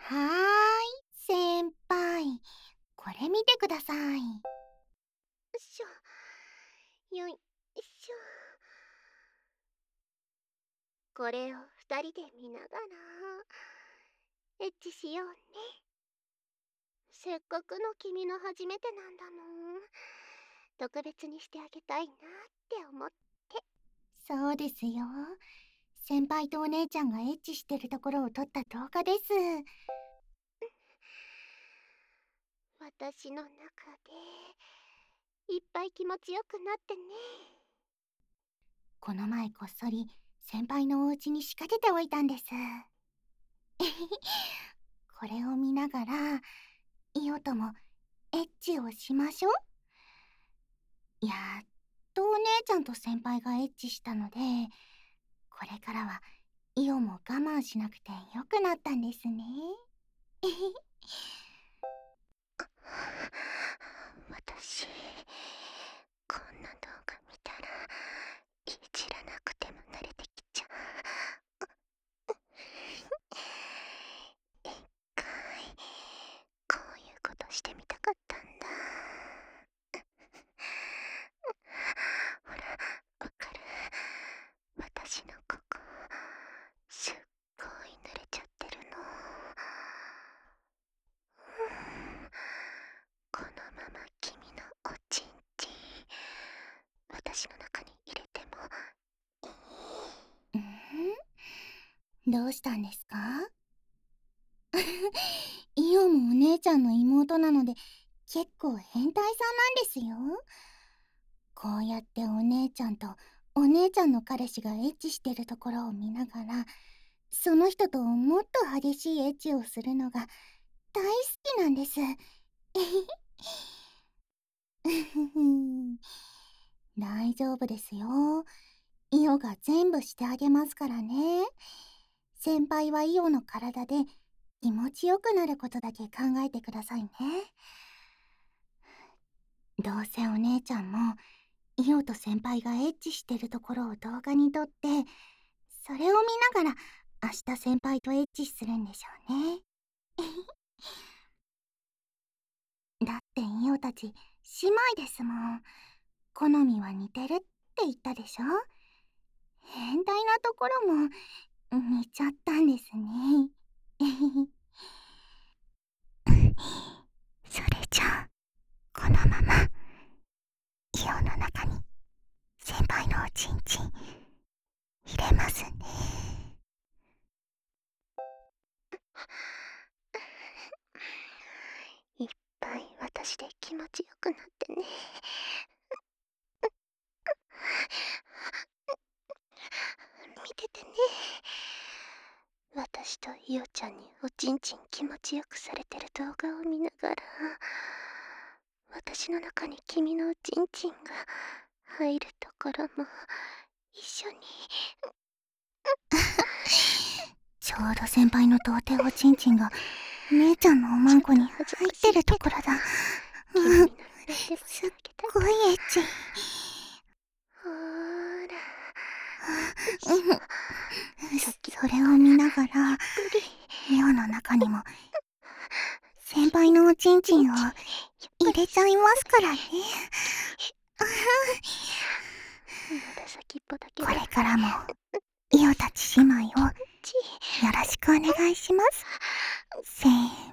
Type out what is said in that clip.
はーい、先輩。これ見てください。 しょ、よいしょ。これを二人で見ながら、エッチしようね。せっかくの君の初めてなんだもん。特別にしてあげたいなって思って。 そうですよ。先輩とお姉ちゃんがエッチしてるところを撮った動画です。 私の中で、いっぱい気持ちよくなってね。 この前こっそり先輩のお家に仕掛けておいたんです。これを見ながら、イオともエッチをしましょう。やっとお姉ちゃんと先輩がエッチしたので、これからはイオも我慢しなくてよくなったんですね。 私、こんな動画見たら、いじらなくても慣れてきちゃう。一回、こういうことしてみたかったんだ。ほら、わかる？私のここ、すっごい濡れちゃってるの。このまま君のおちんちん、私の中に入れてもいい？ どうしたんですか？イオもお姉ちゃんの妹なので結構変態さんなんですよ。こうやってお姉ちゃんとお姉ちゃんの彼氏がエッチしてるところを見ながら、その人ともっと激しいエッチをするのが大好きなんです。大丈夫ですよ。イオが全部してあげますからね。先輩はイオの体で気持ちよくなることだけ考えてくださいね。どうせお姉ちゃんもイオと先輩がエッチしてるところを動画に撮って、それを見ながら明日先輩とエッチするんでしょうね。だってイオたち姉妹ですもん。好みは似てるって言ったでしょ。変態なところも似ちゃったんですね。 それじゃあ、このままイオの中に先輩のおちんちん入れますね。いっぱい私で気持ちよくなってね。見ててね。私とイオちゃんにおちんちん気持ちよくされてる動画を見ながら、私の中に君のおちんちんが入るところも一緒に。 ちょうど先輩の童貞おちんちんが姉ちゃんのおまんこに入ってるところだ。すっごいエッチ。 ほーら、 それを見ながらイオの中にも先輩のおちんちんを入れちゃいますからね。これからもイオたち姉妹をよろしくお願いします。せー